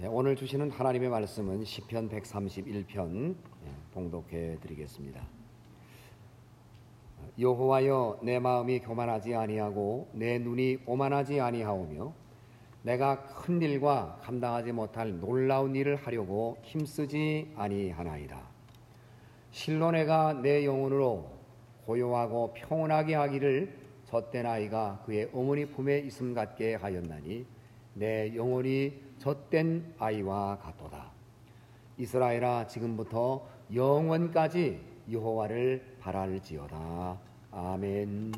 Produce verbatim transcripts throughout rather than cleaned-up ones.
네, 오늘 주시는 하나님의 말씀은 시편 백삼십일 편 봉독해 드리겠습니다. 여호와여, 내 마음이 교만하지 아니하고 내 눈이 오만하지 아니하오며 내가 큰 일과 감당하지 못할 놀라운 일을 하려고 힘쓰지 아니하나이다. 실로 내가 내 영혼으로 고요하고 평온하게 하기를 젖된 아이가 그의 어머니 품에 있음 같게 하였나니 내 영혼이 젖된 아이와 같도다. 이스라엘아, 지금부터 영원까지 여호와를 바랄지어다. 아멘.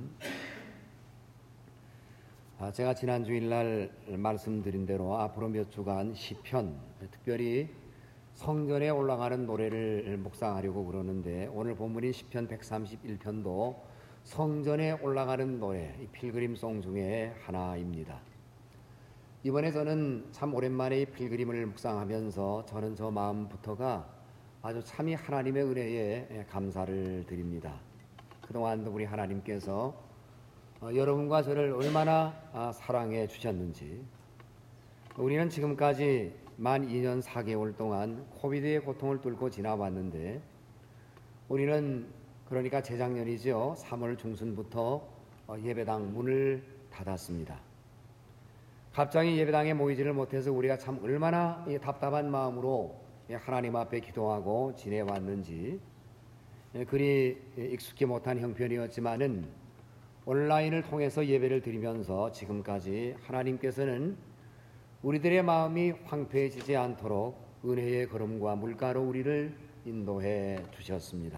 아, 제가 지난 주일날 말씀드린 대로 앞으로 몇 주간 시편, 특별히 성전에 올라가는 노래를 묵상하려고 그러는데, 오늘 본문인 시편 백삼십일 편도 성전에 올라가는 노래, 필그림송 중에 하나입니다. 이번에 저는 참 오랜만에 이 필그림을 묵상하면서 저는 저 마음부터가 아주 참이 하나님의 은혜에 감사를 드립니다. 그동안도 우리 하나님께서 여러분과 저를 얼마나 사랑해 주셨는지, 우리는 지금까지 만 이 년 사 개월 동안 코비드의 고통을 뚫고 지나왔는데, 우리는 그러니까 재작년이죠. 삼월 중순부터 예배당 문을 닫았습니다. 갑자기 예배당에 모이지를 못해서 우리가 참 얼마나 답답한 마음으로 하나님 앞에 기도하고 지내왔는지 그리 익숙히 못한 형편이었지만은 온라인을 통해서 예배를 드리면서 지금까지 하나님께서는 우리들의 마음이 황폐해지지 않도록 은혜의 걸음과 물가로 우리를 인도해 주셨습니다.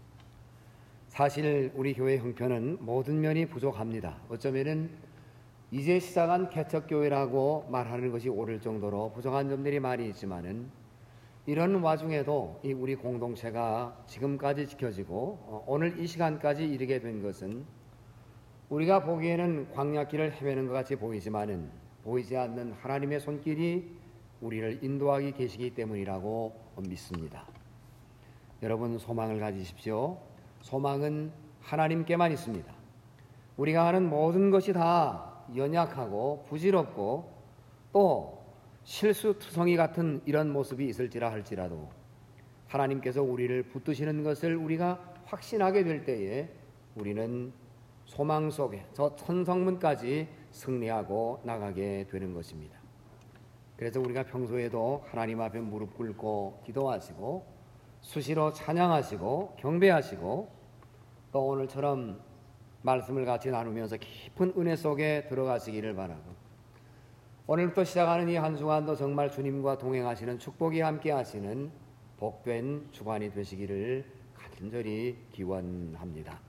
사실 우리 교회 형편은 모든 면이 부족합니다. 어쩌면은 이제 시작한 개척교회라고 말하는 것이 옳을 정도로 부족한 점들이 많이 있지만은, 이런 와중에도 이 우리 공동체가 지금까지 지켜지고 오늘 이 시간까지 이르게 된 것은 우리가 보기에는 광야길을 헤매는 것 같이 보이지만은 보이지 않는 하나님의 손길이 우리를 인도하기 계시기 때문이라고 믿습니다. 여러분, 소망을 가지십시오. 소망은 하나님께만 있습니다. 우리가 하는 모든 것이 다 연약하고 부질없고 또 실수투성이 같은 이런 모습이 있을지라 할지라도 하나님께서 우리를 붙드시는 것을 우리가 확신하게 될 때에 우리는 소망 속에 저 천성문까지 승리하고 나가게 되는 것입니다. 그래서 우리가 평소에도 하나님 앞에 무릎 꿇고 기도하시고 수시로 찬양하시고 경배하시고 또 오늘처럼 말씀을 같이 나누면서 깊은 은혜 속에 들어가시기를 바라고, 오늘부터 시작하는 이 한 주간도 정말 주님과 동행하시는 축복이 함께 하시는 복된 주간이 되시기를 간절히 기원합니다.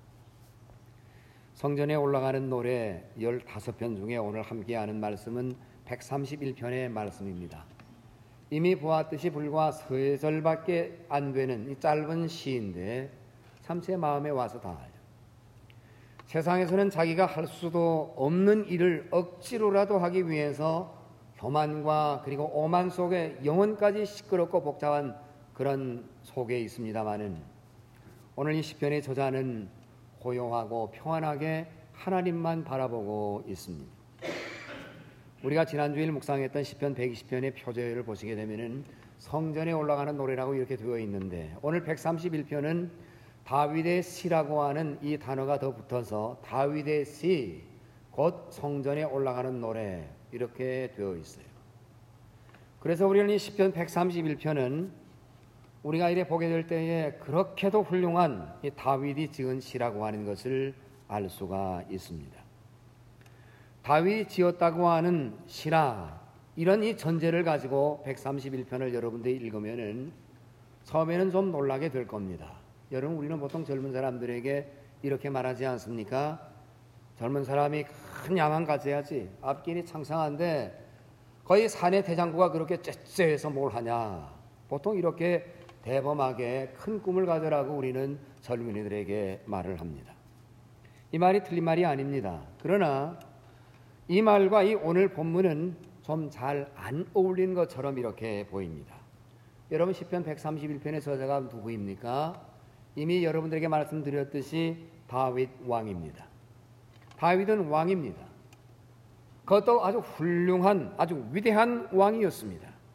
성전에 올라가는 노래 십오 편 중에 오늘 함께하는 말씀은 백삼십일 편의 말씀입니다. 이미 보았듯이 불과 세 절밖에 안 되는 이 짧은 시인데 참 제 마음에 와서 닿아요. 세상에서는 자기가 할 수도 없는 일을 억지로라도 하기 위해서 교만과 그리고 오만 속에 영혼까지 시끄럽고 복잡한 그런 속에 있습니다마는, 오늘 이 시편의 저자는 고요하고 평안하게 하나님만 바라보고 있습니다. 우리가 지난주일 묵상했던 시편 백이십 편의 표제를 보시게 되면은 성전에 올라가는 노래라고 이렇게 되어 있는데, 오늘 백삼십일 편은 다윗의 시라고 하는 이 단어가 더 붙어서 다윗의 시, 곧 성전에 올라가는 노래, 이렇게 되어 있어요. 그래서 우리는 이 시편 백삼십일 편은 우리가 이래 보게 될 때에 그렇게도 훌륭한 이 다윗이 지은 시라고 하는 것을 알 수가 있습니다. 다윗이 지었다고 하는 시라, 이런 이 전제를 가지고 백삼십일 편을 여러분들이 읽으면은 처음에는 좀 놀라게 될 겁니다. 여러분, 우리는 보통 젊은 사람들에게 이렇게 말하지 않습니까? 젊은 사람이 큰 야망 가져야지. 앞길이 창창한데 거의 사내 대장부가 그렇게 째째해서 뭘 하냐. 보통 이렇게 대범하게 큰 꿈을 가져라고 우리는 젊은이들에게 말을 합니다. 이 말이 틀린 말이 아닙니다. 그러나 이 말과 이 오늘 본문은 좀 잘 안 어울리는 것처럼 이렇게 보입니다. 여러분, 시편 백삼십일 편의 저자가 누구입니까? 이미 여러분들에게 말씀드렸듯이 다윗 왕입니다. 다윗은 왕입니다. 그것도 아주 훌륭한, 아주 위대한 왕이었습니다.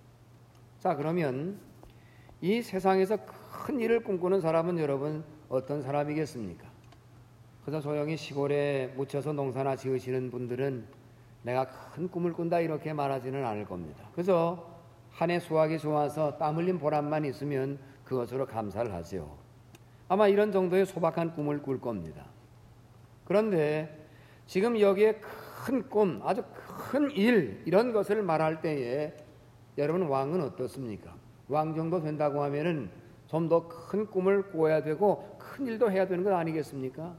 자, 그러면 이 세상에서 큰 일을 꿈꾸는 사람은 여러분 어떤 사람이겠습니까? 그저 조용히 시골에 묻혀서 농사나 지으시는 분들은 내가 큰 꿈을 꾼다 이렇게 말하지는 않을 겁니다. 그저 한 해 수확이 좋아서 땀 흘린 보람만 있으면 그것으로 감사를 하죠. 아마 이런 정도의 소박한 꿈을 꿀 겁니다. 그런데 지금 여기에 큰 꿈, 아주 큰 일, 이런 것을 말할 때에 여러분 왕은 어떻습니까? 왕 정도 된다고 하면은 좀 더 큰 꿈을 꿔야 되고 큰 일도 해야 되는 것 아니겠습니까?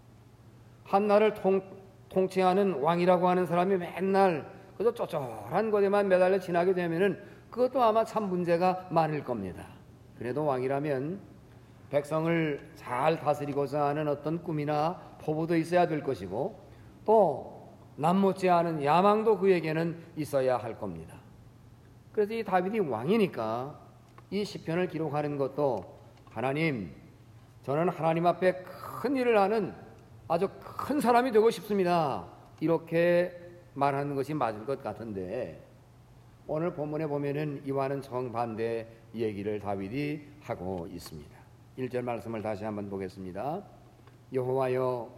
한 나라를 통, 통치하는 왕이라고 하는 사람이 맨날 그저 쪼쪼한 것에만 매달려 지나게 되면은 그것도 아마 참 문제가 많을 겁니다. 그래도 왕이라면 백성을 잘 다스리고자 하는 어떤 꿈이나 포부도 있어야 될 것이고 또 남못지 않은 야망도 그에게는 있어야 할 겁니다. 그래서 이 다윗이 왕이니까 이 시편을 기록하는 것도 하나님, 저는 하나님 앞에 큰 일을 하는 아주 큰 사람이 되고 싶습니다. 이렇게 말하는 것이 맞을 것 같은데 오늘 본문에 보면은 이와는 정반대 얘기를 다윗이 하고 있습니다. 일 절 말씀을 다시 한번 보겠습니다. 여호와여,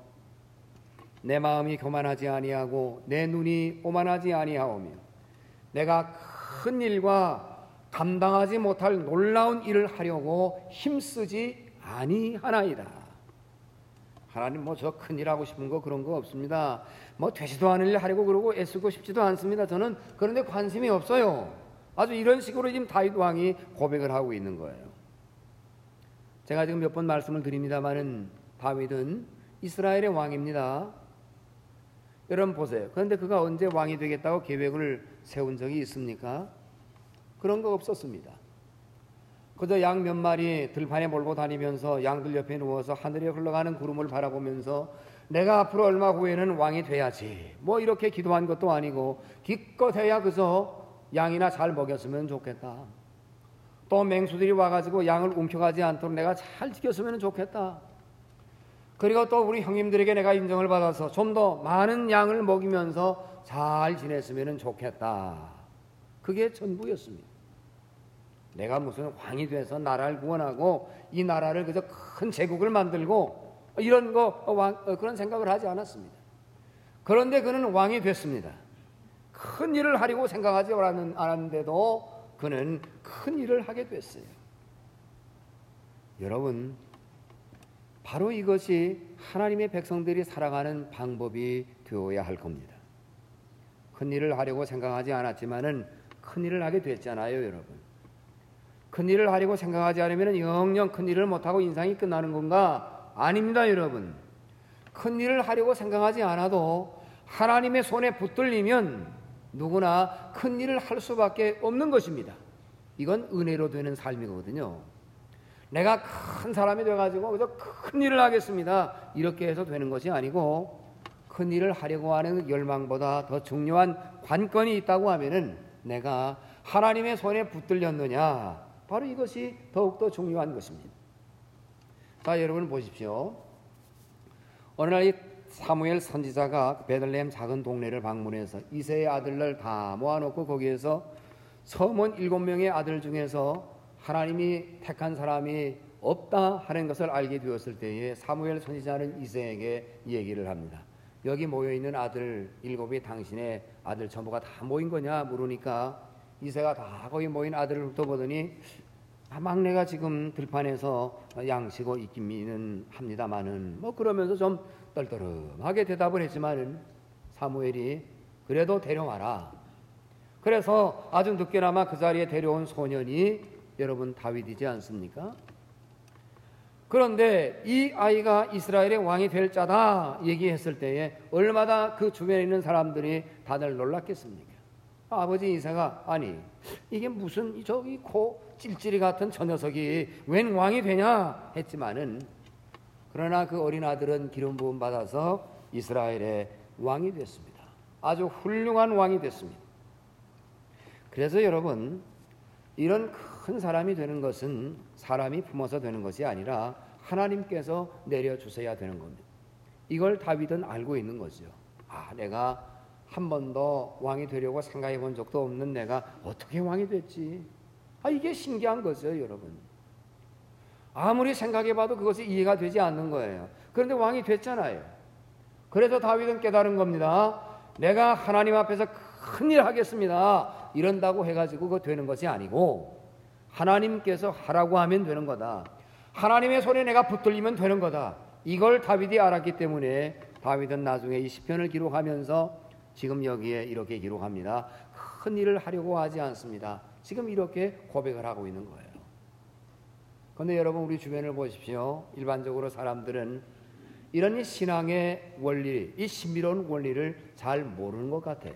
내 마음이 교만하지 아니하고 내 눈이 오만하지 아니하오며 내가 큰 일과 감당하지 못할 놀라운 일을 하려고 힘쓰지 아니하나이다. 하나님 뭐 저 큰일 하고 싶은 거 그런 거 없습니다. 뭐 되지도 않을 일 하려고 그러고 애쓰고 싶지도 않습니다. 저는 그런데 관심이 없어요. 아주 이런 식으로 지금 다윗 왕이 고백을 하고 있는 거예요. 제가 지금 몇 번 말씀을 드립니다마는 다윗은 이스라엘의 왕입니다. 여러분 보세요. 그런데 그가 언제 왕이 되겠다고 계획을 세운 적이 있습니까? 그런 거 없었습니다. 그저 양 몇 마리 들판에 몰고 다니면서 양들 옆에 누워서 하늘에 흘러가는 구름을 바라보면서 내가 앞으로 얼마 후에는 왕이 돼야지 뭐 이렇게 기도한 것도 아니고 기껏해야 그저 양이나 잘 먹였으면 좋겠다. 또 맹수들이 와가지고 양을 움켜가지 않도록 내가 잘 지켰으면 좋겠다. 그리고 또 우리 형님들에게 내가 인정을 받아서 좀 더 많은 양을 먹이면서 잘 지냈으면 좋겠다. 그게 전부였습니다. 내가 무슨 왕이 돼서 나라를 구원하고 이 나라를 그저 큰 제국을 만들고 이런 거 왕, 그런 생각을 하지 않았습니다. 그런데 그는 왕이 됐습니다. 큰 일을 하려고 생각하지 않았는데도 그는 큰 일을 하게 됐어요. 여러분, 바로 이것이 하나님의 백성들이 살아가는 방법이 되어야 할 겁니다. 큰 일을 하려고 생각하지 않았지만은 큰 일을 하게 됐잖아요, 여러분. 큰 일을 하려고 생각하지 않으면 영영 큰 일을 못하고 인생이 끝나는 건가? 아닙니다, 여러분. 큰 일을 하려고 생각하지 않아도 하나님의 손에 붙들리면 누구나 큰 일을 할 수밖에 없는 것입니다. 이건 은혜로 되는 삶이거든요. 내가 큰 사람이 돼가지고 그저 큰 일을 하겠습니다. 이렇게 해서 되는 것이 아니고 큰 일을 하려고 하는 열망보다 더 중요한 관건이 있다고 하면은 내가 하나님의 손에 붙들렸느냐, 바로 이것이 더욱더 중요한 것입니다. 자, 여러분 보십시오. 어느 날 이 사무엘 선지자가 베들레헴 작은 동네를 방문해서 이새의 아들을 다 모아놓고 거기에서 서문 일곱 명의 아들 중에서 하나님이 택한 사람이 없다 하는 것을 알게 되었을 때에 사무엘 선지자는 이새에게 얘기를 합니다. 여기 모여있는 아들 일곱이 당신의 아들 전부가 다 모인 거냐 물으니까 이새가 다 거기 모인 아들을 훑어보더니 막내가 지금 들판에서 양치고 있기는 합니다마는 뭐 그러면서 좀 떨떠름하게 대답을 했지만은 사무엘이 그래도 데려와라. 그래서 아주 늦게나마 그 자리에 데려온 소년이 여러분 다윗이지 않습니까? 그런데 이 아이가 이스라엘의 왕이 될 자다 얘기했을 때에 얼마나 그 주변에 있는 사람들이 다들 놀랐겠습니까? 아버지 이새가 아니 이게 무슨 저기 코 찔찔이 같은 저 녀석이 웬 왕이 되냐 했지만은 그러나 그 어린 아들은 기름 부음 받아서 이스라엘의 왕이 됐습니다. 아주 훌륭한 왕이 됐습니다. 그래서 여러분 이런 큰 사람이 되는 것은 사람이 품어서 되는 것이 아니라 하나님께서 내려주셔야 되는 겁니다. 이걸 다윗은 알고 있는 거죠. 아, 내가 한 번도 왕이 되려고 생각해 본 적도 없는 내가 어떻게 왕이 됐지? 아, 이게 신기한 거죠, 여러분. 아무리 생각해봐도 그것이 이해가 되지 않는 거예요. 그런데 왕이 됐잖아요. 그래서 다윗은 깨달은 겁니다. 내가 하나님 앞에서 큰일 하겠습니다, 이런다고 해가지고 그거 되는 것이 아니고 하나님께서 하라고 하면 되는 거다. 하나님의 손에 내가 붙들리면 되는 거다. 이걸 다윗이 알았기 때문에 다윗은 나중에 이 시편을 기록하면서 지금 여기에 이렇게 기록합니다. 큰 일을 하려고 하지 않습니다. 지금 이렇게 고백을 하고 있는 거예요. 그런데 여러분, 우리 주변을 보십시오. 일반적으로 사람들은 이런 신앙의 원리, 이 신비로운 원리를 잘 모르는 것 같아요.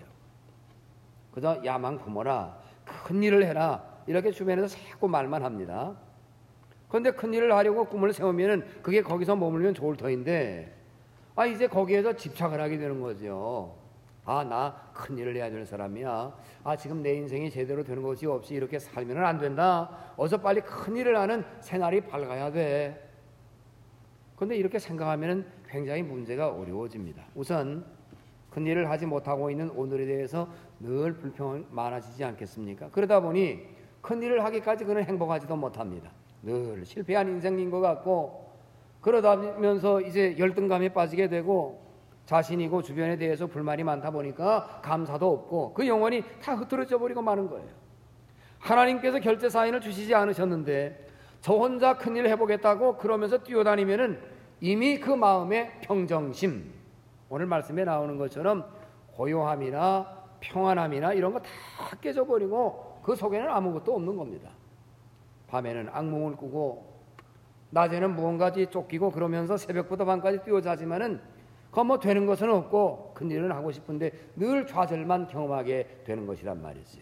그저 야망 품어라, 큰 일을 해라, 이렇게 주변에서 자꾸 말만 합니다. 그런데 큰 일을 하려고 꿈을 세우면 그게 거기서 머물면 좋을 터인데, 아, 이제 거기에서 집착을 하게 되는 거죠. 아, 나 큰 일을 해야 되는 사람이야. 아, 지금 내 인생이 제대로 되는 것이 없이 이렇게 살면 안 된다. 어서 빨리 큰 일을 하는 새날이 밝아야 돼. 그런데 이렇게 생각하면 굉장히 문제가 어려워집니다. 우선 큰 일을 하지 못하고 있는 오늘에 대해서 늘 불평이 많아지지 않겠습니까? 그러다 보니 큰 일을 하기까지 그는 행복하지도 못합니다. 늘 실패한 인생인 것 같고, 그러다면서 이제 열등감에 빠지게 되고, 자신이고 주변에 대해서 불만이 많다 보니까 감사도 없고 그 영혼이 다 흐트러져 버리고 마는 거예요. 하나님께서 결제 사인을 주시지 않으셨는데 저 혼자 큰일 해보겠다고 그러면서 뛰어다니면은 이미 그 마음의 평정심, 오늘 말씀에 나오는 것처럼 고요함이나 평안함이나 이런 거 다 깨져버리고 그 속에는 아무것도 없는 겁니다. 밤에는 악몽을 꾸고 낮에는 무언가지 쫓기고 그러면서 새벽부터 밤까지 뛰어자지만은 그거 뭐 되는 것은 없고 큰일은 하고 싶은데 늘 좌절만 경험하게 되는 것이란 말이지요.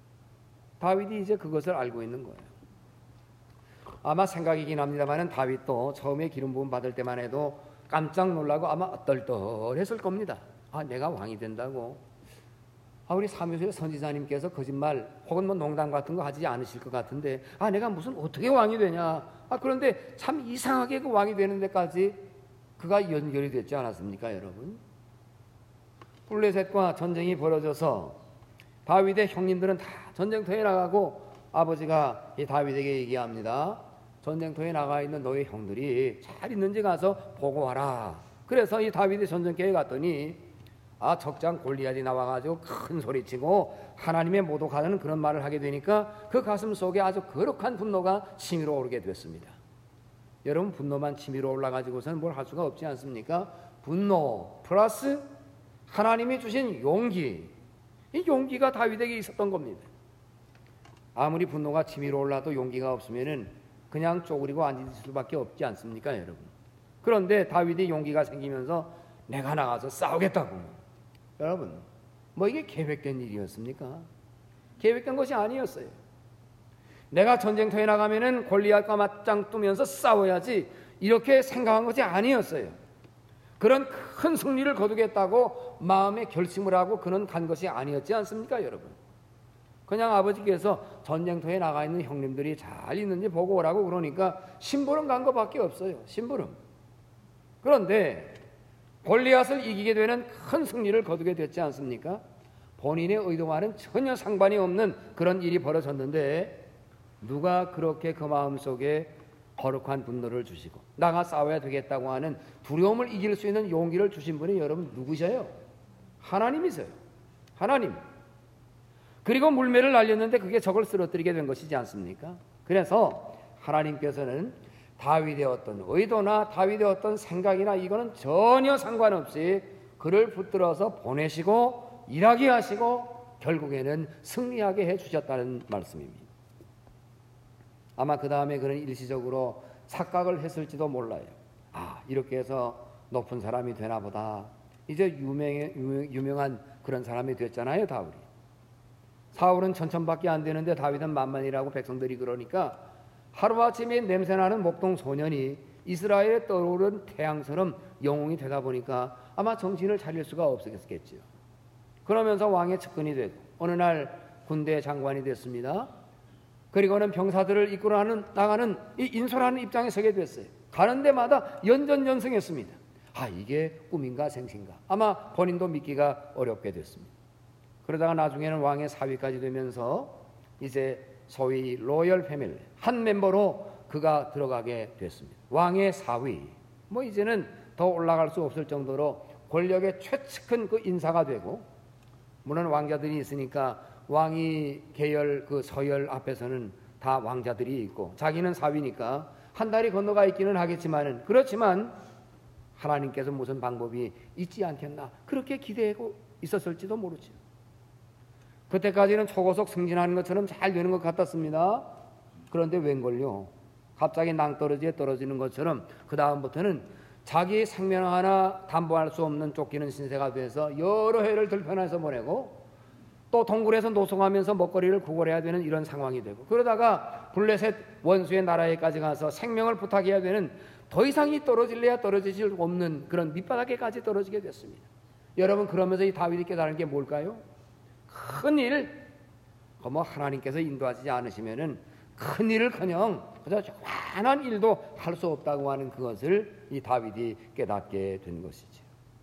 다윗이 이제 그것을 알고 있는 거예요. 아마 생각이긴 합니다만은 다윗도 처음에 기름 부음 받을 때만 해도 깜짝 놀라고 아마 어떨떨했을 겁니다. 아, 내가 왕이 된다고. 아, 우리 사무엘 선지자님께서 거짓말 혹은 뭐 농담 같은 거 하지 않으실 것 같은데, 아, 내가 무슨 어떻게 왕이 되냐. 아, 그런데 참 이상하게 그 왕이 되는 데까지 그가 연결이 됐지 않았습니까, 여러분? 블레셋과 전쟁이 벌어져서 다윗의 형님들은 다 전쟁터에 나가고 아버지가 이 다윗에게 얘기합니다. 전쟁터에 나가 있는 너희 형들이 잘 있는지 가서 보고 와라. 그래서 이 다윗이 전쟁터에 갔더니 아, 적장 골리앗이 나와가지고 큰 소리치고 하나님의 모독하는 그런 말을 하게 되니까 그 가슴 속에 아주 거룩한 분노가 치밀어 오르게 됐습니다. 여러분, 분노만 치밀어 올라가지고서는 뭘 할 수가 없지 않습니까? 분노 플러스 하나님이 주신 용기, 이 용기가 다윗에게 있었던 겁니다. 아무리 분노가 치밀어 올라도 용기가 없으면은 그냥 쪼그리고 앉을 수밖에 없지 않습니까, 여러분? 그런데 다윗이 용기가 생기면서 내가 나가서 싸우겠다고. 여러분, 뭐 이게 계획된 일이었습니까? 계획된 것이 아니었어요. 내가 전쟁터에 나가면은 골리앗과 맞짱 뜨면서 싸워야지, 이렇게 생각한 것이 아니었어요. 그런 큰 승리를 거두겠다고 마음에 결심을 하고 그는 간 것이 아니었지 않습니까, 여러분? 그냥 아버지께서 전쟁터에 나가 있는 형님들이 잘 있는지 보고 오라고 그러니까 심부름 간 것밖에 없어요. 심부름. 그런데 골리앗을 이기게 되는 큰 승리를 거두게 됐지 않습니까? 본인의 의도와는 전혀 상관이 없는 그런 일이 벌어졌는데 누가 그렇게 그 마음속에 거룩한 분노를 주시고 나가 싸워야 되겠다고 하는 두려움을 이길 수 있는 용기를 주신 분이 여러분 누구셔요? 하나님이세요. 하나님. 그리고 물매를 날렸는데 그게 적을 쓰러뜨리게 된 것이지 않습니까? 그래서 하나님께서는 다윗의 어떤 의도나 다윗의 어떤 생각이나 이거는 전혀 상관없이 그를 붙들어서 보내시고 일하게 하시고 결국에는 승리하게 해주셨다는 말씀입니다. 아마 그 다음에 그는 일시적으로 착각을 했을지도 몰라요. 아, 이렇게 해서 높은 사람이 되나 보다. 이제 유명해, 유명한 그런 사람이 됐잖아요, 다윗이. 사울은 천천밖에 안 되는데 다윗은 만만이라고 백성들이 그러니까 하루아침에 냄새나는 목동 소년이 이스라엘에 떠오른 태양처럼 영웅이 되다 보니까 아마 정신을 차릴 수가 없었겠죠. 그러면서 왕의 측근이 되고 어느 날 군대 장관이 됐습니다. 그리고는 병사들을 이끌어 나가는 이 인솔하는 입장에 서게 됐어요. 가는 데마다 연전연승했습니다. 아, 이게 꿈인가 생신가? 아마 본인도 믿기가 어렵게 됐습니다. 그러다가 나중에는 왕의 사위까지 되면서 이제 소위 로열 패밀리 한 멤버로 그가 들어가게 됐습니다. 왕의 사위, 뭐 이제는 더 올라갈 수 없을 정도로 권력의 최측근 그 인사가 되고, 물론 왕자들이 있으니까 왕이 계열 그 서열 앞에서는 다 왕자들이 있고 자기는 사위니까 한 다리 건너가 있기는 하겠지만은, 그렇지만 하나님께서 무슨 방법이 있지 않겠나 그렇게 기대하고 있었을지도 모르죠. 그때까지는 초고속 승진하는 것처럼 잘 되는 것 같았습니다. 그런데 웬걸요, 갑자기 낭떠러지에 떨어지는 것처럼 그 다음부터는 자기 생명 하나 담보할 수 없는 쫓기는 신세가 돼서 여러 해를 들편해서 보내고, 또 동굴에서 노송하면서 먹거리를 구걸해야 되는 이런 상황이 되고, 그러다가 블레셋 원수의 나라에까지 가서 생명을 부탁해야 되는, 더 이상이 떨어질래야 떨어질 수 없는 그런 밑바닥에까지 떨어지게 됐습니다. 여러분, 그러면서 이 다윗이 깨달은 게 뭘까요? 큰일, 뭐 하나님께서 인도하지 않으시면은 큰 일을커녕 그저 조그만한 일도 할 수 없다고 하는 그것을 이 다윗이 깨닫게 된 것이죠.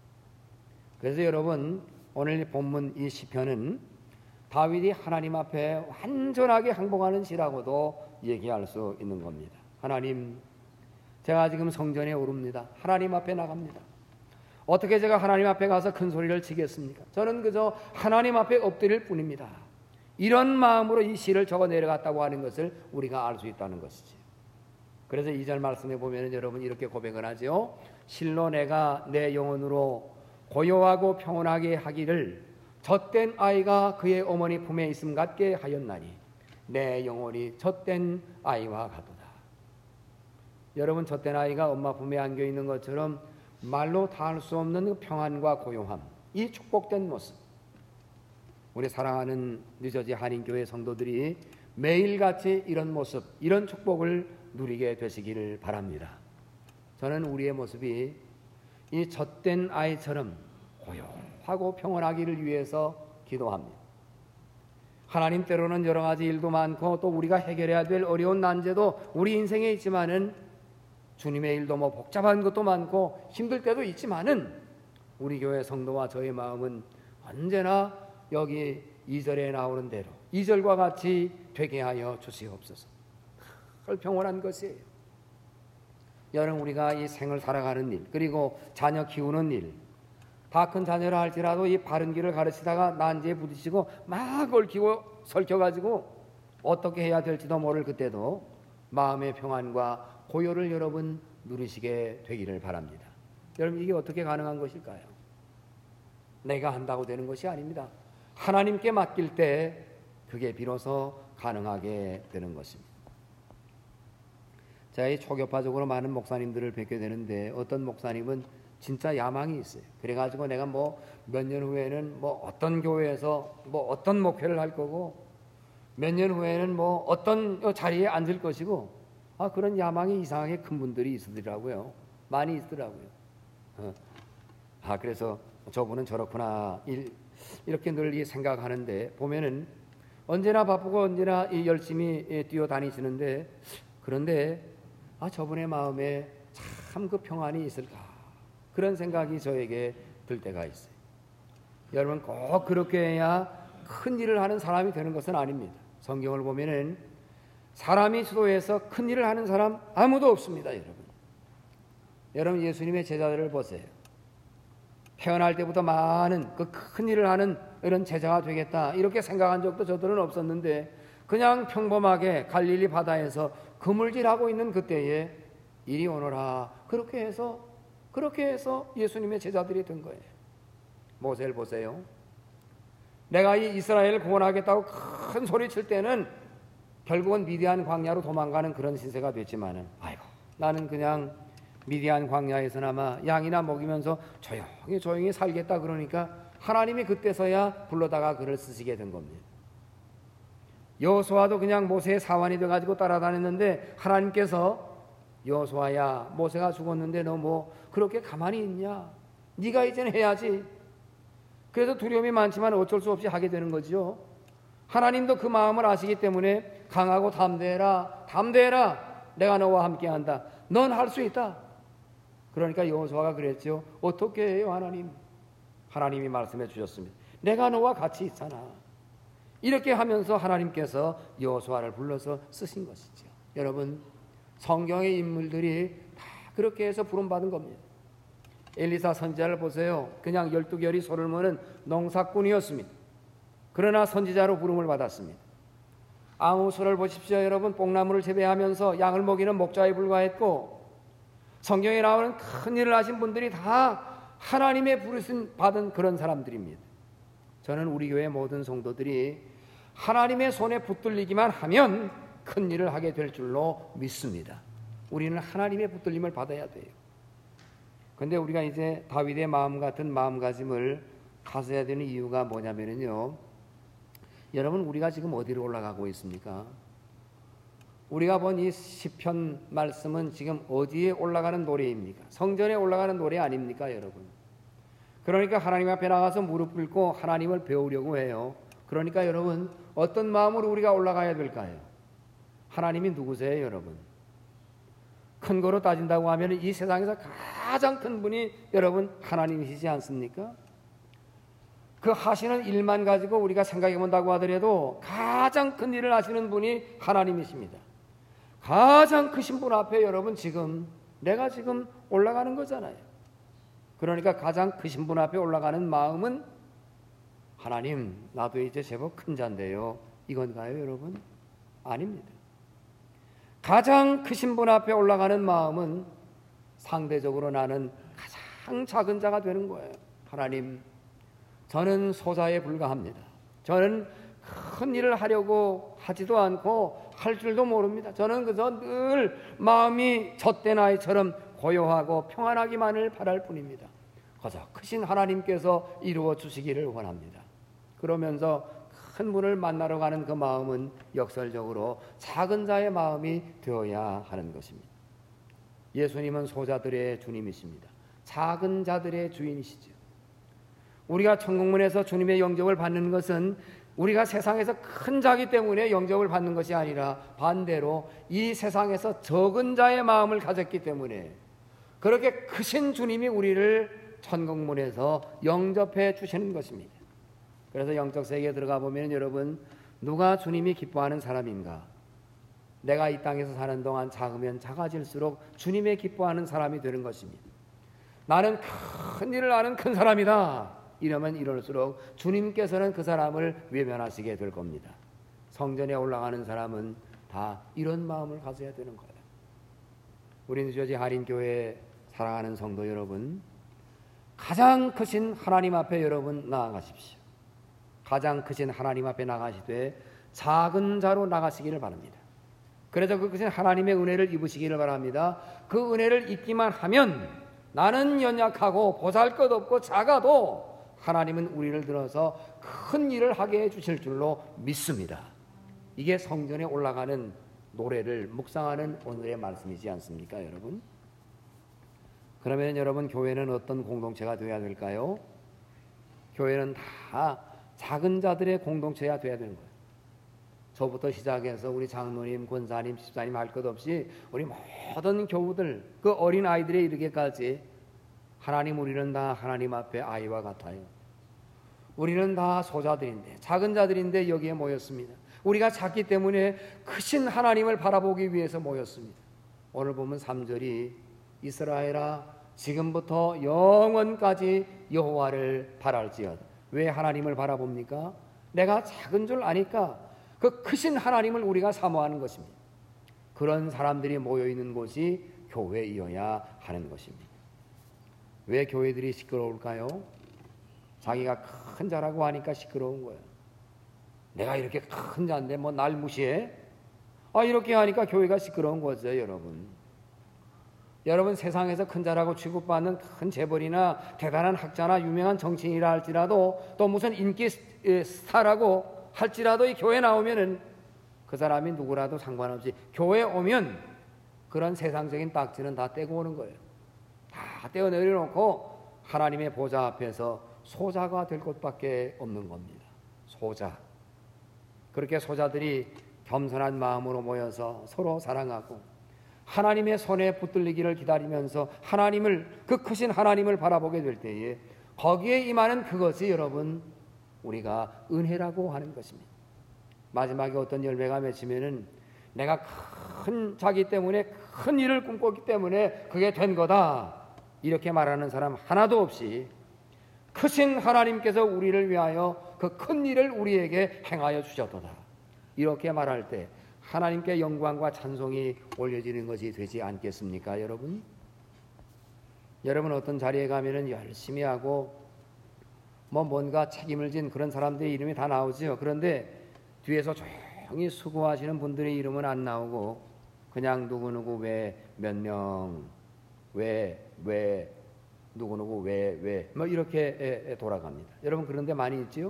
그래서 여러분, 오늘 본문 이 시편은 다윗이 하나님 앞에 완전하게 항복하는 시라고도 얘기할 수 있는 겁니다. 하나님, 제가 지금 성전에 오릅니다. 하나님 앞에 나갑니다. 어떻게 제가 하나님 앞에 가서 큰 소리를 치겠습니까? 저는 그저 하나님 앞에 엎드릴 뿐입니다. 이런 마음으로 이 시를 적어 내려갔다고 하는 것을 우리가 알 수 있다는 것이죠. 그래서 이 절 말씀에 보면 여러분 이렇게 고백을 하죠. 실로 내가 내 영혼으로 고요하고 평온하게 하기를 젖된 아이가 그의 어머니 품에 있음 같게 하였나니 내 영혼이 젖된 아이와 같도다. 여러분, 젖된 아이가 엄마 품에 안겨 있는 것처럼 말로 다 할 수 없는 그 평안과 고요함, 이 축복된 모습, 우리 사랑하는 뉴저지 한인교회 성도들이 매일같이 이런 모습, 이런 축복을 누리게 되시기를 바랍니다. 저는 우리의 모습이 이 젖된 아이처럼 고요하고 평온하기를 위해서 기도합니다. 하나님, 때로는 여러 가지 일도 많고 또 우리가 해결해야 될 어려운 난제도 우리 인생에 있지만은, 주님의 일도 뭐 복잡한 것도 많고 힘들 때도 있지만은, 우리 교회 성도와 저의 마음은 언제나 여기 이 절에 나오는 대로 이 절과 같이 되게 하여 주시옵소서. 그 평온한 것이에요. 여러분, 우리가 이 생을 살아가는 일, 그리고 자녀 키우는 일, 다 큰 자녀라 할지라도 이 바른 길을 가르치다가 난제에 부딪히고 막 얽히고 설켜가지고 어떻게 해야 될지도 모를 그때도 마음의 평안과 고요를 여러분 누리시게 되기를 바랍니다. 여러분, 이게 어떻게 가능한 것일까요? 내가 한다고 되는 것이 아닙니다. 하나님께 맡길 때 그게 비로소 가능하게 되는 것입니다. 제가 이 초교파적으로 많은 목사님들을 뵙게 되는데, 어떤 목사님은 진짜 야망이 있어요. 그래가지고 내가 뭐 몇 년 후에는 뭐 어떤 교회에서 뭐 어떤 목회를 할 거고, 몇 년 후에는 뭐 어떤 자리에 앉을 것이고, 아, 그런 야망이 이상하게 큰 분들이 있으더라고요. 많이 있더라고요. 어. 아, 그래서 저분은 저렇구나, 이렇게 늘 생각하는데, 보면은 언제나 바쁘고 언제나 열심히 뛰어다니시는데, 그런데 아, 저분의 마음에 참 그 평안이 있을까, 그런 생각이 저에게 들 때가 있어요. 여러분, 꼭 그렇게 해야 큰 일을 하는 사람이 되는 것은 아닙니다. 성경을 보면은 사람이 주도해서 큰 일을 하는 사람 아무도 없습니다. 여러분, 여러분 예수님의 제자들을 보세요. 태어날 때부터 많은 그 큰 일을 하는 이런 제자가 되겠다 이렇게 생각한 적도 저들은 없었는데, 그냥 평범하게 갈릴리 바다에서 그물질하고 있는 그때에 이리 오너라, 그렇게 해서 그렇게 해서 예수님의 제자들이 된 거예요. 모세를 보세요. 내가 이 이스라엘을 구원하겠다고 큰 소리 칠 때는 결국은 미디안 광야로 도망가는 그런 신세가 됐지만은, 아이고, 나는 그냥 미디안 광야에서나마 양이나 먹이면서 조용히 조용히 살겠다 그러니까 하나님이 그때서야 불러다가 그를 쓰시게 된 겁니다. 여호수아도 그냥 모세의 사환이 돼가지고 따라다녔는데, 하나님께서 여호수아야, 모세가 죽었는데 너 뭐 그렇게 가만히 있냐? 네가 이제는 해야지. 그래서 두려움이 많지만 어쩔 수 없이 하게 되는 거죠. 하나님도 그 마음을 아시기 때문에 강하고 담대해라, 담대해라, 내가 너와 함께한다, 넌 할 수 있다. 그러니까 여호수아가 그랬죠. 어떻게 해요 하나님? 하나님이 말씀해 주셨습니다. 내가 너와 같이 있잖아. 이렇게 하면서 하나님께서 여호수아를 불러서 쓰신 것이죠. 여러분, 성경의 인물들이 다 그렇게 해서 부름받은 겁니다. 엘리사 선지자를 보세요. 그냥 열두 결이 소를 모는 농사꾼이었습니다. 그러나 선지자로 부름을 받았습니다. 아모스를 보십시오. 여러분, 뽕나무를 재배하면서 양을 먹이는 목자에 불과했고, 성경에 나오는 큰 일을 하신 분들이 다 하나님의 부르심 받은 그런 사람들입니다. 저는 우리 교회 모든 성도들이 하나님의 손에 붙들리기만 하면 큰 일을 하게 될 줄로 믿습니다. 우리는 하나님의 붙들림을 받아야 돼요. 그런데 우리가 이제 다윗의 마음 같은 마음가짐을 가져야 되는 이유가 뭐냐면요, 여러분, 우리가 지금 어디로 올라가고 있습니까? 우리가 본 이 시편 말씀은 지금 어디에 올라가는 노래입니까? 성전에 올라가는 노래 아닙니까, 여러분? 그러니까 하나님 앞에 나가서 무릎 꿇고 하나님을 배우려고 해요. 그러니까 여러분, 어떤 마음으로 우리가 올라가야 될까요? 하나님이 누구세요, 여러분? 큰 거로 따진다고 하면 이 세상에서 가장 큰 분이 여러분 하나님이시지 않습니까? 그 하시는 일만 가지고 우리가 생각해 본다고 하더라도 가장 큰 일을 하시는 분이 하나님이십니다. 가장 크신 분 앞에 여러분 지금 내가 지금 올라가는 거잖아요. 그러니까 가장 크신 분 앞에 올라가는 마음은 하나님, 나도 이제 제법 큰 자인데요, 이건가요, 여러분? 아닙니다. 가장 크신 분 앞에 올라가는 마음은 상대적으로 나는 가장 작은 자가 되는 거예요. 하나님, 저는 소자에 불과합니다. 저는 큰 일을 하려고 하지도 않고 할 줄도 모릅니다. 저는 그저 늘 마음이 젖된 아이처럼 고요하고 평안하기만을 바랄 뿐입니다. 그저 크신 하나님께서 이루어 주시기를 원합니다. 그러면서 큰 분을 만나러 가는 그 마음은 역설적으로 작은 자의 마음이 되어야 하는 것입니다. 예수님은 소자들의 주님이십니다. 작은 자들의 주인이시죠. 우리가 천국문에서 주님의 영접을 받는 것은 우리가 세상에서 큰 자기 때문에 영접을 받는 것이 아니라 반대로 이 세상에서 적은 자의 마음을 가졌기 때문에 그렇게 크신 주님이 우리를 천국문에서 영접해 주시는 것입니다. 그래서 영적 세계에 들어가 보면 여러분, 누가 주님이 기뻐하는 사람인가? 내가 이 땅에서 사는 동안 작으면 작아질수록 주님의 기뻐하는 사람이 되는 것입니다. 나는 큰 일을 아는 큰 사람이다, 이러면 이럴수록 주님께서는 그 사람을 외면하시게 될 겁니다. 성전에 올라가는 사람은 다 이런 마음을 가져야 되는 거예요. 우리 뉴저지 할인교회 사랑하는 성도 여러분, 가장 크신 하나님 앞에 여러분 나아가십시오. 가장 크신 하나님 앞에 나가시되 작은 자로 나가시기를 바랍니다. 그래서 그 크신 하나님의 은혜를 입으시기를 바랍니다. 그 은혜를 입기만 하면 나는 연약하고 보잘것없고 작아도 하나님은 우리를 들어서 큰 일을 하게 해주실 줄로 믿습니다. 이게 성전에 올라가는 노래를 묵상하는 오늘의 말씀이지 않습니까, 여러분? 그러면 여러분, 교회는 어떤 공동체가 되어야 될까요? 교회는 다 작은 자들의 공동체가 되어야 되는 거예요. 저부터 시작해서 우리 장로님, 권사님, 집사님 할 것 없이 우리 모든 교우들, 그 어린 아이들에 이르기까지 하나님, 우리는 다 하나님 앞에 아이와 같아요. 우리는 다 소자들인데, 작은 자들인데 여기에 모였습니다. 우리가 작기 때문에 크신 하나님을 바라보기 위해서 모였습니다. 오늘 보면 삼 절이 이스라엘아, 지금부터 영원까지 여호와를 바랄지어다. 왜 하나님을 바라봅니까? 내가 작은 줄 아니까 그 크신 하나님을 우리가 사모하는 것입니다. 그런 사람들이 모여있는 곳이 교회이어야 하는 것입니다. 왜 교회들이 시끄러울까요? 자기가 큰 자라고 하니까 시끄러운 거예요. 내가 이렇게 큰 자인데 뭐 날 무시해? 아, 이렇게 하니까 교회가 시끄러운 거죠, 여러분. 여러분, 세상에서 큰 자라고 취급받는 큰 재벌이나 대단한 학자나 유명한 정치인이라 할지라도 또 무슨 인기 스타라고 할지라도 이 교회 나오면은 그 사람이 누구라도 상관없이 교회 오면 그런 세상적인 딱지는 다 떼고 오는 거예요. 다 떼어 내려놓고 하나님의 보좌 앞에서 소자가 될 것밖에 없는 겁니다. 소자. 그렇게 소자들이 겸손한 마음으로 모여서 서로 사랑하고 하나님의 손에 붙들리기를 기다리면서 하나님을, 그 크신 하나님을 바라보게 될 때에 거기에 임하는 그것이 여러분 우리가 은혜라고 하는 것입니다. 마지막에 어떤 열매가 맺히면은 내가 큰 자기 때문에 큰 일을 꿈꿨기 때문에 그게 된 거다 이렇게 말하는 사람 하나도 없이 크신 하나님께서 우리를 위하여 그 큰 일을 우리에게 행하여 주셨도다 이렇게 말할 때 하나님께 영광과 찬송이 올려지는 것이 되지 않겠습니까? 여러분, 여러분 어떤 자리에 가면은 열심히 하고 뭐 뭔가 책임을 진 그런 사람들의 이름이 다 나오죠. 그런데 뒤에서 조용히 수고하시는 분들의 이름은 안 나오고 그냥 누구누구 왜 몇 명, 왜, 왜, 누구누구 왜, 왜, 뭐 이렇게 돌아갑니다. 여러분 그런 데 많이 있지요?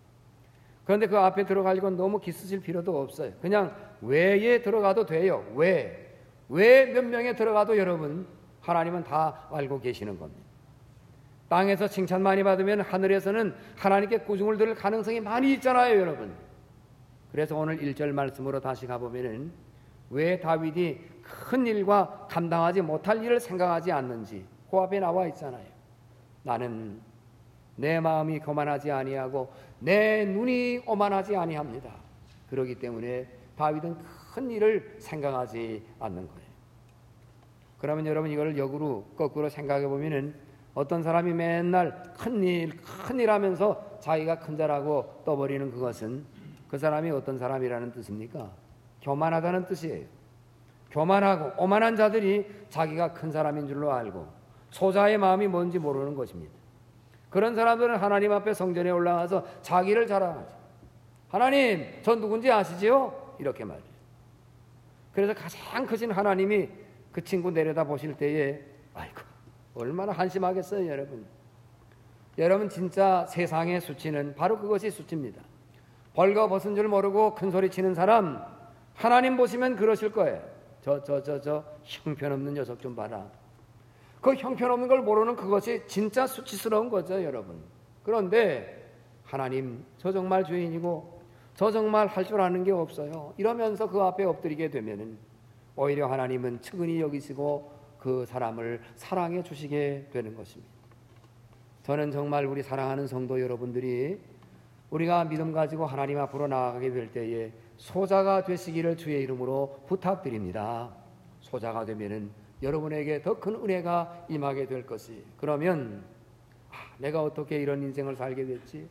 그런데 그 앞에 들어가려고 너무 기쓰실 필요도 없어요. 그냥 왜에 들어가도 돼요. 왜, 왜 몇 명에 들어가도 여러분 하나님은 다 알고 계시는 겁니다. 땅에서 칭찬 많이 받으면 하늘에서는 하나님께 꾸중을 들을 가능성이 많이 있잖아요, 여러분. 그래서 오늘 일 절 말씀으로 다시 가보면은 왜 다윗이 큰 일과 감당하지 못할 일을 생각하지 않는지 그 앞에 나와 있잖아요. 나는 내 마음이 교만하지 아니하고 내 눈이 오만하지 아니합니다. 그렇기 때문에 다윗은 큰 일을 생각하지 않는 거예요. 그러면 여러분 이걸 역으로 거꾸로 생각해 보면은 어떤 사람이 맨날 큰일 큰일 하면서 자기가 큰 자라고 떠버리는 그것은 그 사람이 어떤 사람이라는 뜻입니까? 교만하다는 뜻이에요. 교만하고 오만한 자들이 자기가 큰 사람인 줄로 알고 소자의 마음이 뭔지 모르는 것입니다. 그런 사람들은 하나님 앞에 성전에 올라가서 자기를 자랑하죠. 하나님, 저 누군지 아시지요? 이렇게 말해요. 그래서 가장 크신 하나님이 그 친구 내려다 보실 때에 아이고 얼마나 한심하겠어요, 여러분. 여러분 진짜 세상의 수치는 바로 그것이 수치입니다. 벌거벗은 줄 모르고 큰 소리 치는 사람 하나님 보시면 그러실 거예요. 저 저 저 저 형편없는 녀석 좀 봐라. 그 형편없는 걸 모르는 그것이 진짜 수치스러운 거죠, 여러분. 그런데 하나님, 저 정말 죄인이고 저 정말 할 줄 아는 게 없어요. 이러면서 그 앞에 엎드리게 되면은 오히려 하나님은 측은히 여기시고 그 사람을 사랑해 주시게 되는 것입니다. 저는 정말 우리 사랑하는 성도 여러분들이 우리가 믿음 가지고 하나님 앞으로 나아가게 될 때에 소자가 되시기를 주의 이름으로 부탁드립니다. 소자가 되면은 여러분에게 더 큰 은혜가 임하게 될 것이. 그러면 아, 내가 어떻게 이런 인생을 살게 됐지?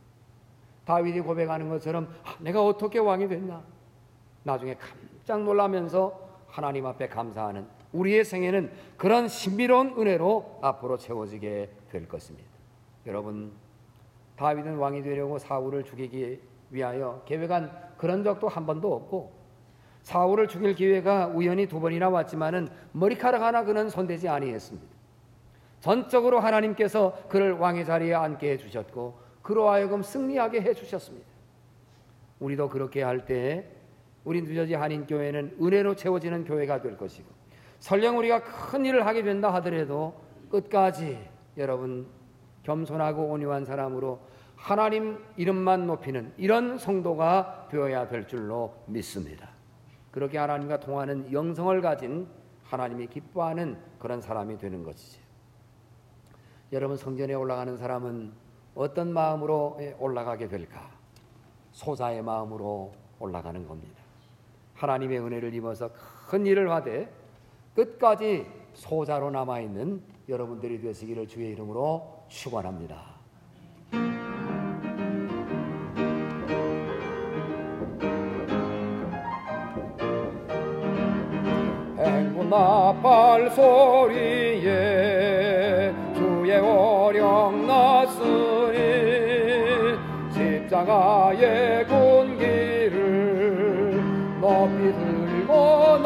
다윗이 고백하는 것처럼 아, 내가 어떻게 왕이 됐나? 나중에 깜짝 놀라면서 하나님 앞에 감사하는 우리의 생애는 그런 신비로운 은혜로 앞으로 채워지게 될 것입니다. 여러분, 다윗은 왕이 되려고 사울을 죽이기 위하여 계획한 그런 적도 한 번도 없고 사울을 죽일 기회가 우연히 두 번이나 왔지만은 머리카락 하나 그는 손대지 아니했습니다. 전적으로 하나님께서 그를 왕의 자리에 앉게 해주셨고 그로 하여금 승리하게 해주셨습니다. 우리도 그렇게 할 때 우리 뉴저지 한인교회는 은혜로 채워지는 교회가 될 것이고 설령 우리가 큰 일을 하게 된다 하더라도 끝까지 여러분 겸손하고 온유한 사람으로 하나님 이름만 높이는 이런 성도가 되어야 될 줄로 믿습니다. 그렇게 하나님과 통하는 영성을 가진 하나님이 기뻐하는 그런 사람이 되는 것이죠. 여러분 성전에 올라가는 사람은 어떤 마음으로 올라가게 될까? 소자의 마음으로 올라가는 겁니다. 하나님의 은혜를 입어서 큰 일을 하되 끝까지 소자로 남아있는 여러분들이 되시기를 주의 이름으로 축원합니다. 행군나팔 소리에 주의 오령 났으니 십자가의 군기를 높이 들고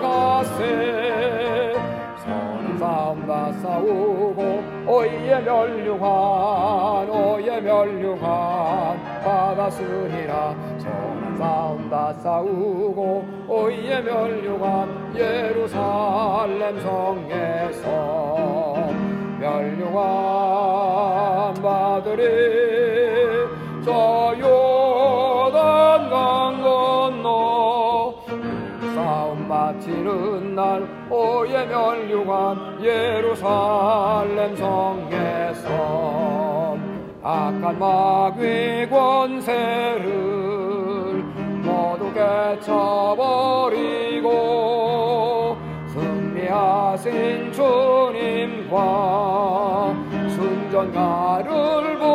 나가세 선한 싸움 다 싸우고 오이에 멸류관 오이에 멸류관 받았으니라 선한 싸움 다 싸우고 오이에 멸류관 예루살렘 성에서 멸류관 받으리 저 요단 강 건너 싸움 마치는 날 오예 멸류관 예루살렘 성에서 악한 마귀 권세를 내쳐버리고 승리하신 주님과 순전가를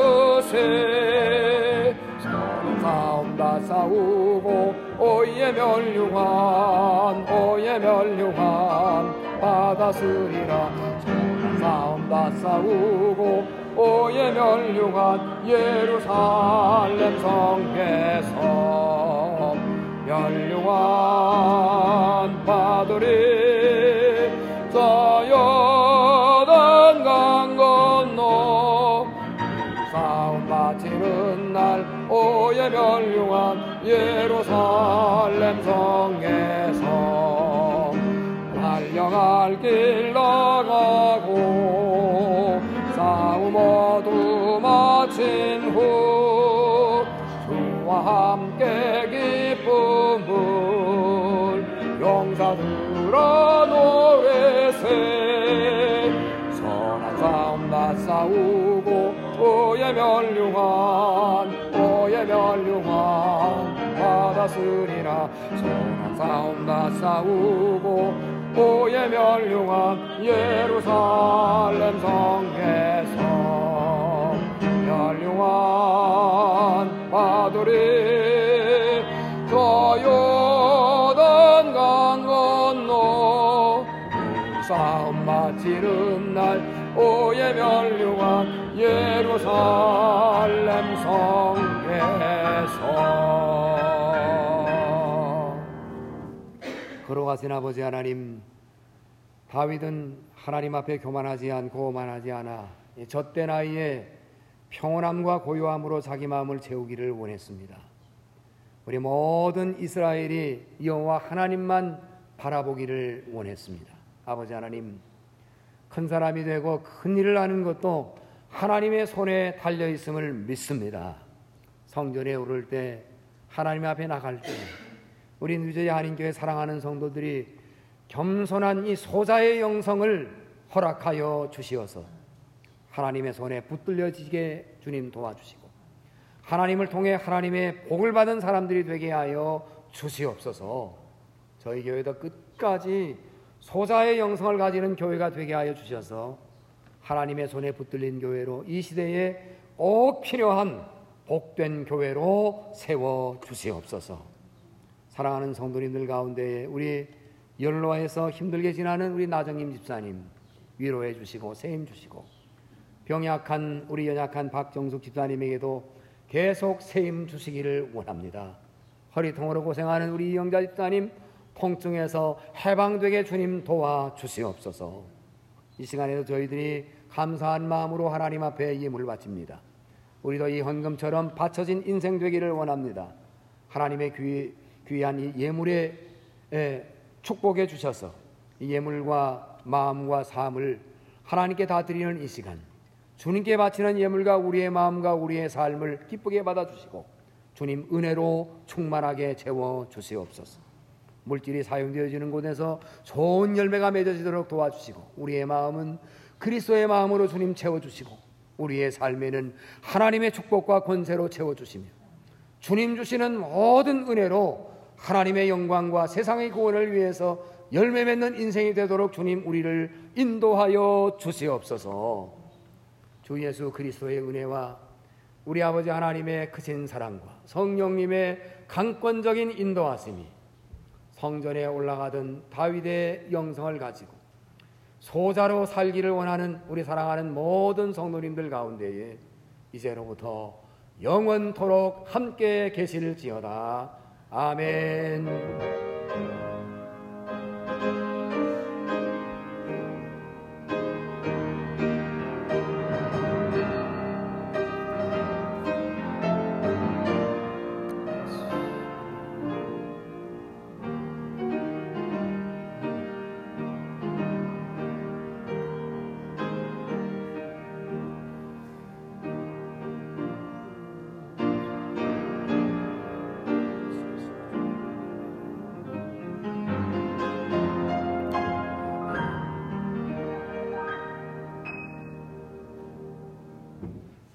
부르세. 서로 싸움 다 싸우고 오예 멸류관 오예 멸류관 받았으리라. 서로 싸움 다 싸우고 오예 멸류관 예루살렘 성에서 멸류관 받으리. 저 요단강 건너 싸움 마치는 날 오예 멸류관 예루살렘 성에서 달려갈 길 나가고 싸움 모두 마친 후 주와 함께 기쁨을 용사들아 노래세. 선한 싸움 다 싸우고 오예 멸류관 오예 멸류관 받았으리라. 선한 싸움 다 싸우고 오예 멸류관 예루살렘 성에서 멸류관 받으리. 저 요단강 건너 싸움 마치는 날 오예 멸류관 예루살렘 성에서. 걸어가신 아버지 하나님, 다윗은 하나님 앞에 교만하지 않고 오만하지 않아 젖된 나이에 평온함과 고요함으로 자기 마음을 채우기를 원했습니다. 우리 모든 이스라엘이 여호와 하나님만 바라보기를 원했습니다. 아버지 하나님, 큰 사람이 되고 큰 일을 하는 것도 하나님의 손에 달려있음을 믿습니다. 성전에 오를 때, 하나님 앞에 나갈 때 우리 뉴저지 한인교회 사랑하는 성도들이 겸손한 이 소자의 영성을 허락하여 주시어서 하나님의 손에 붙들려지게 주님 도와주시고 하나님을 통해 하나님의 복을 받은 사람들이 되게 하여 주시옵소서. 저희 교회도 끝까지 소자의 영성을 가지는 교회가 되게 하여 주셔서 하나님의 손에 붙들린 교회로 이 시대에 꼭 필요한 복된 교회로 세워 주시옵소서. 사랑하는 성도님들 가운데 우리 연로에서 힘들게 지나는 우리 나정임 집사님 위로해 주시고 세임 주시고, 병약한 우리 연약한 박정숙 집사님에게도 계속 세임 주시기를 원합니다. 허리통으로 고생하는 우리 이영자 집사님 통증에서 해방되게 주님 도와주시옵소서. 이 시간에도 저희들이 감사한 마음으로 하나님 앞에 예물을 바칩니다. 우리도 이 헌금처럼 바쳐진 인생 되기를 원합니다. 하나님의 귀, 귀한 이 예물에 에, 축복해 주셔서 이 예물과 마음과 삶을 하나님께 다 드리는 이 시간, 주님께 바치는 예물과 우리의 마음과 우리의 삶을 기쁘게 받아주시고 주님 은혜로 충만하게 채워 주시옵소서. 물질이 사용되어지는 곳에서 좋은 열매가 맺어지도록 도와주시고 우리의 마음은 그리스도의 마음으로 주님 채워주시고 우리의 삶에는 하나님의 축복과 권세로 채워주시며 주님 주시는 모든 은혜로 하나님의 영광과 세상의 구원을 위해서 열매 맺는 인생이 되도록 주님 우리를 인도하여 주시옵소서. 주 예수 그리스도의 은혜와 우리 아버지 하나님의 크신 사랑과 성령님의 강권적인 인도하심이 성전에 올라가던 다윗의 영성을 가지고 소자로 살기를 원하는 우리 사랑하는 모든 성도님들 가운데에 이제로부터 영원토록 함께 계실지어다. 아멘.